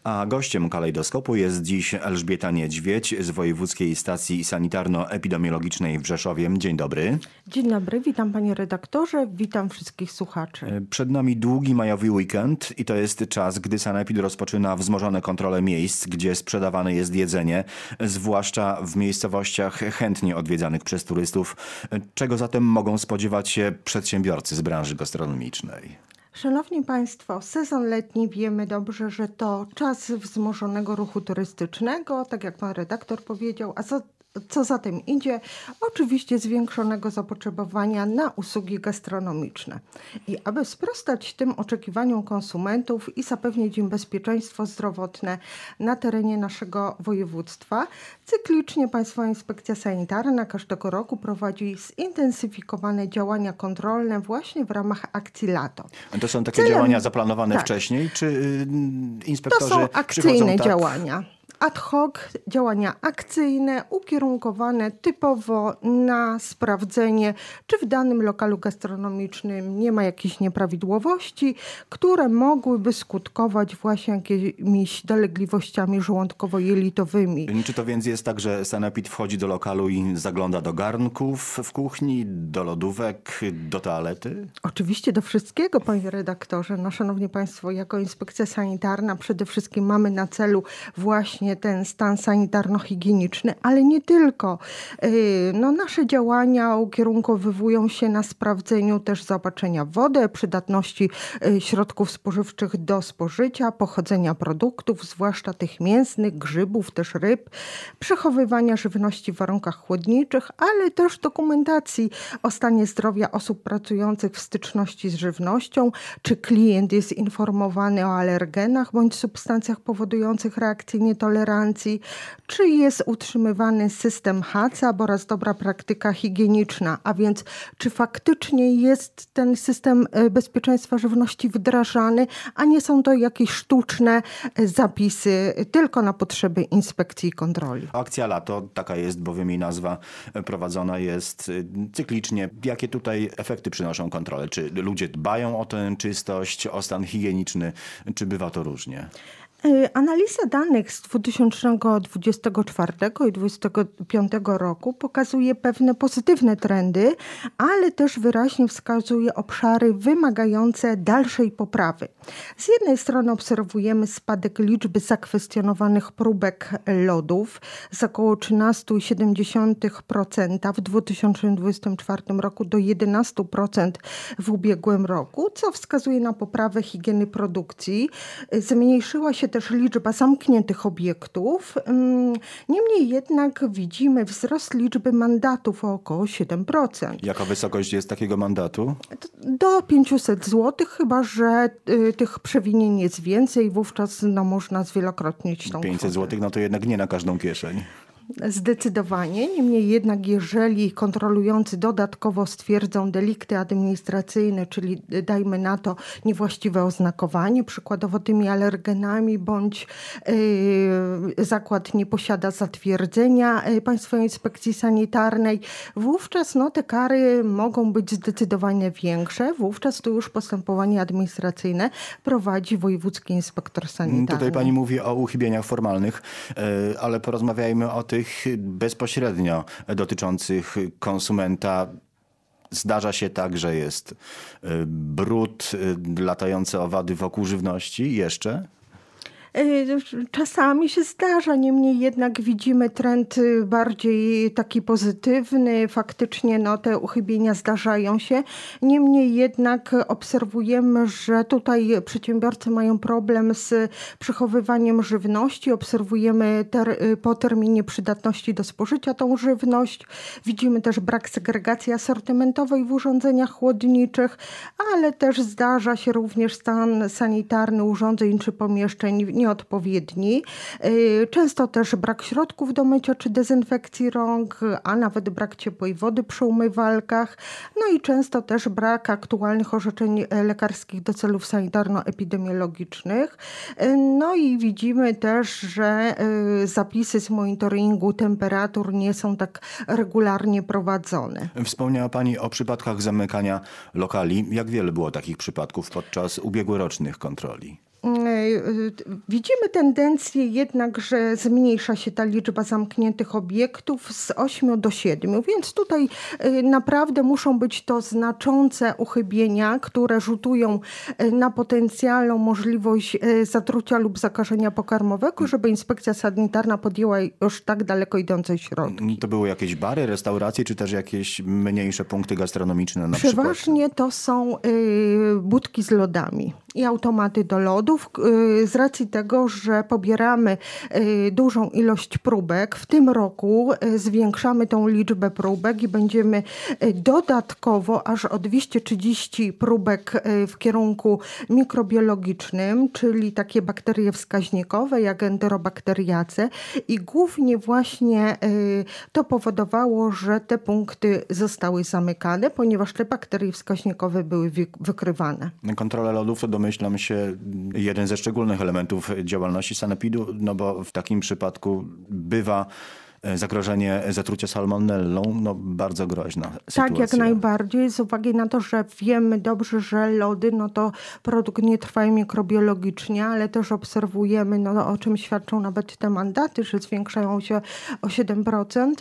A gościem kalejdoskopu jest dziś Elżbieta Niedźwiedź z Wojewódzkiej Stacji Sanitarno-Epidemiologicznej w Rzeszowie. Dzień dobry. Dzień dobry, witam panie redaktorze, witam wszystkich słuchaczy. Przed nami długi majowy weekend i to jest czas, gdy Sanepid rozpoczyna wzmożone kontrole miejsc, gdzie sprzedawane jest jedzenie, zwłaszcza w miejscowościach chętnie odwiedzanych przez turystów. Czego zatem mogą spodziewać się przedsiębiorcy z branży gastronomicznej? Szanowni Państwo, sezon letni wiemy dobrze, że to czas wzmożonego ruchu turystycznego, tak jak pan redaktor powiedział, a co za tym idzie? Oczywiście zwiększonego zapotrzebowania na usługi gastronomiczne. I aby sprostać tym oczekiwaniom konsumentów i zapewnić im bezpieczeństwo zdrowotne na terenie naszego województwa, cyklicznie Państwowa Inspekcja Sanitarna każdego roku prowadzi zintensyfikowane działania kontrolne właśnie w ramach akcji Lato. To są takie działania zaplanowane wcześniej, czy inspektorzy To są akcyjne tak? działania. Ad hoc, działania akcyjne, ukierunkowane typowo na sprawdzenie, czy w danym lokalu gastronomicznym nie ma jakichś nieprawidłowości, które mogłyby skutkować właśnie jakimiś dolegliwościami żołądkowo-jelitowymi. Czy to więc jest tak, że Sanepid wchodzi do lokalu i zagląda do garnków w kuchni, do lodówek, do toalety? Oczywiście do wszystkiego, panie redaktorze. No, szanowni państwo, jako inspekcja sanitarna przede wszystkim mamy na celu właśnie ten stan sanitarno-higieniczny, ale nie tylko. Nasze działania ukierunkowywują się na sprawdzeniu też zaopatrzenia w wodę, przydatności środków spożywczych do spożycia, pochodzenia produktów, zwłaszcza tych mięsnych, grzybów, też ryb, przechowywania żywności w warunkach chłodniczych, ale też dokumentacji o stanie zdrowia osób pracujących w styczności z żywnością, czy klient jest informowany o alergenach bądź substancjach powodujących reakcję nietolerancji, czy jest utrzymywany system HACCP oraz dobra praktyka higieniczna, a więc czy faktycznie jest ten system bezpieczeństwa żywności wdrażany, a nie są to jakieś sztuczne zapisy tylko na potrzeby inspekcji i kontroli. Akcja Lato, taka jest bowiem jej nazwa, prowadzona jest cyklicznie. Jakie tutaj efekty przynoszą kontrole? Czy ludzie dbają o tę czystość, o stan higieniczny, czy bywa to różnie? Analiza danych z 2024 i 2025 roku pokazuje pewne pozytywne trendy, ale też wyraźnie wskazuje obszary wymagające dalszej poprawy. Z jednej strony obserwujemy spadek liczby zakwestionowanych próbek lodów z około 13,7% w 2024 roku do 11% w ubiegłym roku, co wskazuje na poprawę higieny produkcji. Zmniejszyła się też liczba zamkniętych obiektów. Niemniej jednak widzimy wzrost liczby mandatów o około 7%. Jaka wysokość jest takiego mandatu? Do 500 zł, chyba że tych przewinień jest więcej, wówczas można zwielokrotnić tą 500 zł, no to jednak nie na każdą kieszeń. Zdecydowanie. Niemniej jednak, jeżeli kontrolujący dodatkowo stwierdzą delikty administracyjne, czyli dajmy na to niewłaściwe oznakowanie, przykładowo tymi alergenami, bądź zakład nie posiada zatwierdzenia Państwowej Inspekcji Sanitarnej, wówczas te kary mogą być zdecydowanie większe. Wówczas to już postępowanie administracyjne prowadzi Wojewódzki Inspektor Sanitarny. Tutaj pani mówi o uchybieniach formalnych, ale porozmawiajmy o tych bezpośrednio dotyczących konsumenta. Zdarza się tak, że jest brud, latające owady wokół żywności jeszcze? Czasami się zdarza, niemniej jednak widzimy trend bardziej taki pozytywny. Faktycznie te uchybienia zdarzają się. Niemniej jednak obserwujemy, że tutaj przedsiębiorcy mają problem z przechowywaniem żywności. Obserwujemy po terminie przydatności do spożycia tą żywność. Widzimy też brak segregacji asortymentowej w urządzeniach chłodniczych, ale też zdarza się również stan sanitarny urządzeń czy pomieszczeń nieodpowiedni. Często też brak środków do mycia czy dezynfekcji rąk, a nawet brak ciepłej wody przy umywalkach. I często też brak aktualnych orzeczeń lekarskich do celów sanitarno-epidemiologicznych. I widzimy też, że zapisy z monitoringu temperatur nie są tak regularnie prowadzone. Wspomniała pani o przypadkach zamykania lokali. Jak wiele było takich przypadków podczas ubiegłorocznych kontroli? Widzimy tendencję jednak, że zmniejsza się ta liczba zamkniętych obiektów z 8 do 7, więc tutaj naprawdę muszą być to znaczące uchybienia, które rzutują na potencjalną możliwość zatrucia lub zakażenia pokarmowego, żeby inspekcja sanitarna podjęła już tak daleko idące środki. To były jakieś bary, restauracje, czy też jakieś mniejsze punkty gastronomiczne na przykład? Przeważnie to są budki z lodami i automaty do lodów, z racji tego, że pobieramy dużą ilość próbek. W tym roku zwiększamy tą liczbę próbek i będziemy dodatkowo aż o 230 próbek w kierunku mikrobiologicznym, czyli takie bakterie wskaźnikowe jak enterobakteriace, i głównie właśnie to powodowało, że te punkty zostały zamykane, ponieważ te bakterie wskaźnikowe były wykrywane. Kontrola lodów to domyślam się jeden ze szczególnych elementów działalności sanepidu, no bo w takim przypadku bywa zagrożenie zatrucia salmonellą, bardzo groźna sytuacja. Tak, jak najbardziej, z uwagi na to, że wiemy dobrze, że lody, to produkt nie trwają mikrobiologicznie, ale też obserwujemy, o czym świadczą nawet te mandaty, że zwiększają się o 7%,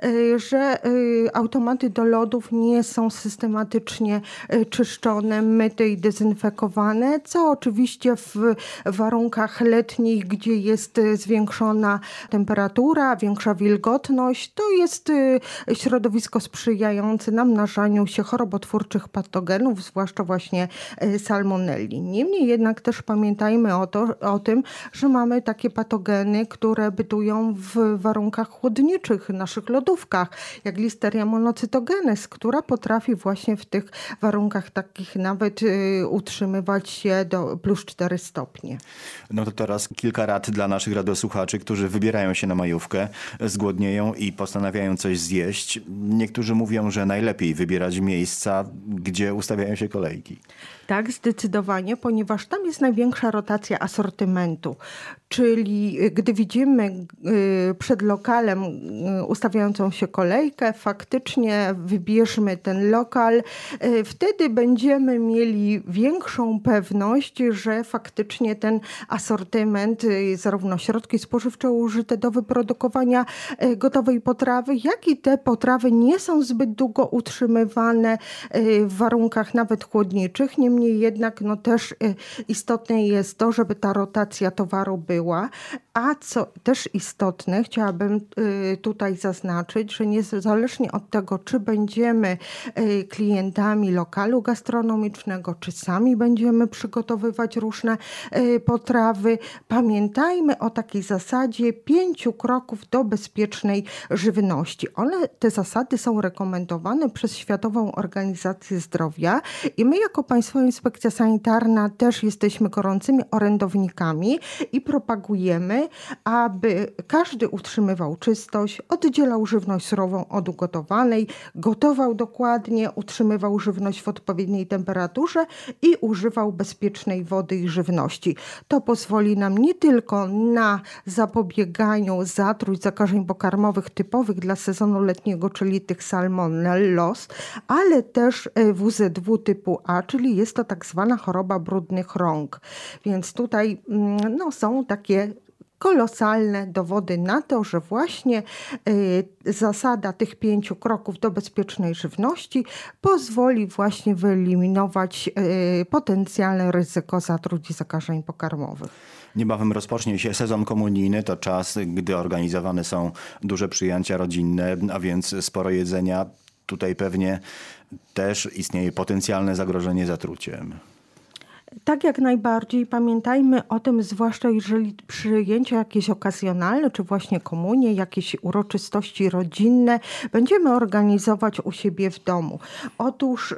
że automaty do lodów nie są systematycznie czyszczone, myte i dezynfekowane, co oczywiście w warunkach letnich, gdzie jest zwiększona temperatura, większa wilgotność, to jest środowisko sprzyjające namnażaniu się chorobotwórczych patogenów, zwłaszcza właśnie salmonelli. Niemniej jednak też pamiętajmy o tym, że mamy takie patogeny, które bytują w warunkach chłodniczych, naszych lodówkach, jak Listeria monocytogenes, która potrafi właśnie w tych warunkach takich nawet utrzymywać się do +4 stopnie. To teraz kilka rad dla naszych radiosłuchaczy, którzy wybierają się na majówkę, zgłodnieją i postanawiają coś zjeść. Niektórzy mówią, że najlepiej wybierać miejsca, gdzie ustawiają się kolejki. Tak, zdecydowanie, ponieważ tam jest największa rotacja asortymentu. Czyli gdy widzimy przed lokalem ustawiającą się kolejkę, faktycznie wybierzmy ten lokal. Wtedy będziemy mieli większą pewność, że faktycznie ten asortyment, zarówno środki spożywcze użyte do wyprodukowania gotowej potrawy, jak i te potrawy nie są zbyt długo utrzymywane w warunkach nawet chłodniczych. Niemniej jednak też istotne jest to, żeby ta rotacja towaru była. A co też istotne, chciałabym tutaj zaznaczyć, że niezależnie od tego, czy będziemy klientami lokalu gastronomicznego, czy sami będziemy przygotowywać różne potrawy, pamiętajmy o takiej zasadzie 5 kroków do bezpiecznej żywności. Te zasady są rekomendowane przez Światową Organizację Zdrowia i my jako Państwowa Inspekcja Sanitarna też jesteśmy gorącymi orędownikami i propagujemy, aby każdy utrzymywał czystość, oddzielał żywność surową od ugotowanej, gotował dokładnie, utrzymywał żywność w odpowiedniej temperaturze i używał bezpiecznej wody i żywności. To pozwoli nam nie tylko na zapobieganiu zatruć, zakażeń pokarmowych typowych dla sezonu letniego, czyli tych salmonellos, ale też WZW typu A, czyli jest to tak zwana choroba brudnych rąk. Więc tutaj są takie kolosalne dowody na to, że właśnie zasada tych 5 kroków do bezpiecznej żywności pozwoli właśnie wyeliminować potencjalne ryzyko zatruć i zakażeń pokarmowych. Niebawem rozpocznie się sezon komunijny, to czas, gdy organizowane są duże przyjęcia rodzinne, a więc sporo jedzenia. Tutaj pewnie też istnieje potencjalne zagrożenie zatruciem. Tak, jak najbardziej. Pamiętajmy o tym, zwłaszcza jeżeli przyjęcia jakieś okazjonalne, czy właśnie komunie, jakieś uroczystości rodzinne będziemy organizować u siebie w domu. Otóż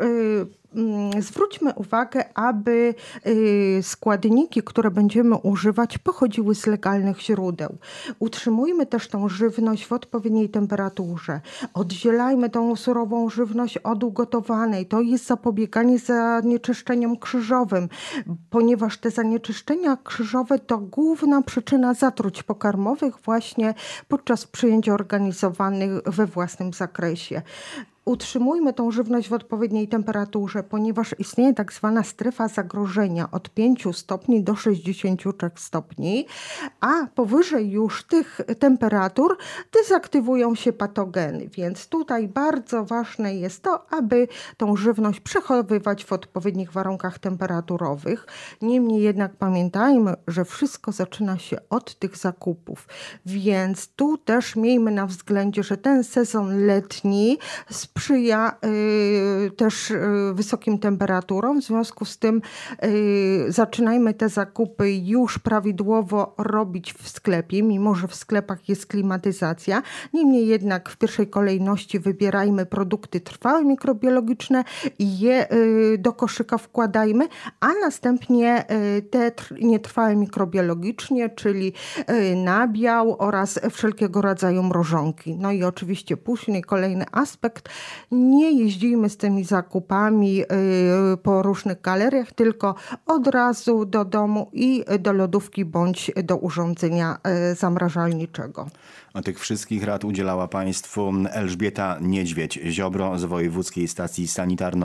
zwróćmy uwagę, aby składniki, które będziemy używać, pochodziły z legalnych źródeł. Utrzymujmy też tą żywność w odpowiedniej temperaturze. Oddzielajmy tą surową żywność od ugotowanej. To jest zapobieganie zanieczyszczeniom krzyżowym, ponieważ te zanieczyszczenia krzyżowe to główna przyczyna zatruć pokarmowych właśnie podczas przyjęć organizowanych we własnym zakresie. utrzymujmy tą żywność w odpowiedniej temperaturze, ponieważ istnieje tak zwana strefa zagrożenia od 5 stopni do 63 stopni, a powyżej już tych temperatur dezaktywują się patogeny, więc tutaj bardzo ważne jest to, aby tą żywność przechowywać w odpowiednich warunkach temperaturowych. Niemniej jednak pamiętajmy, że wszystko zaczyna się od tych zakupów, więc tu też miejmy na względzie, że ten sezon letni sprzyja też wysokim temperaturom, w związku z tym zaczynajmy te zakupy już prawidłowo robić w sklepie, mimo że w sklepach jest klimatyzacja. Niemniej jednak w pierwszej kolejności wybierajmy produkty trwałe mikrobiologiczne i je do koszyka wkładajmy, a następnie te nietrwałe mikrobiologicznie, czyli nabiał oraz wszelkiego rodzaju mrożonki. No i oczywiście później kolejny aspekt, nie jeździmy z tymi zakupami po różnych galeriach, tylko od razu do domu i do lodówki bądź do urządzenia zamrażalniczego. A tych wszystkich rad udzielała Państwu Elżbieta Niedźwiedź-Ziobro z Wojewódzkiej Stacji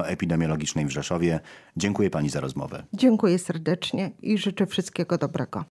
Sanitarno-Epidemiologicznej w Rzeszowie. Dziękuję Pani za rozmowę. Dziękuję serdecznie i życzę wszystkiego dobrego.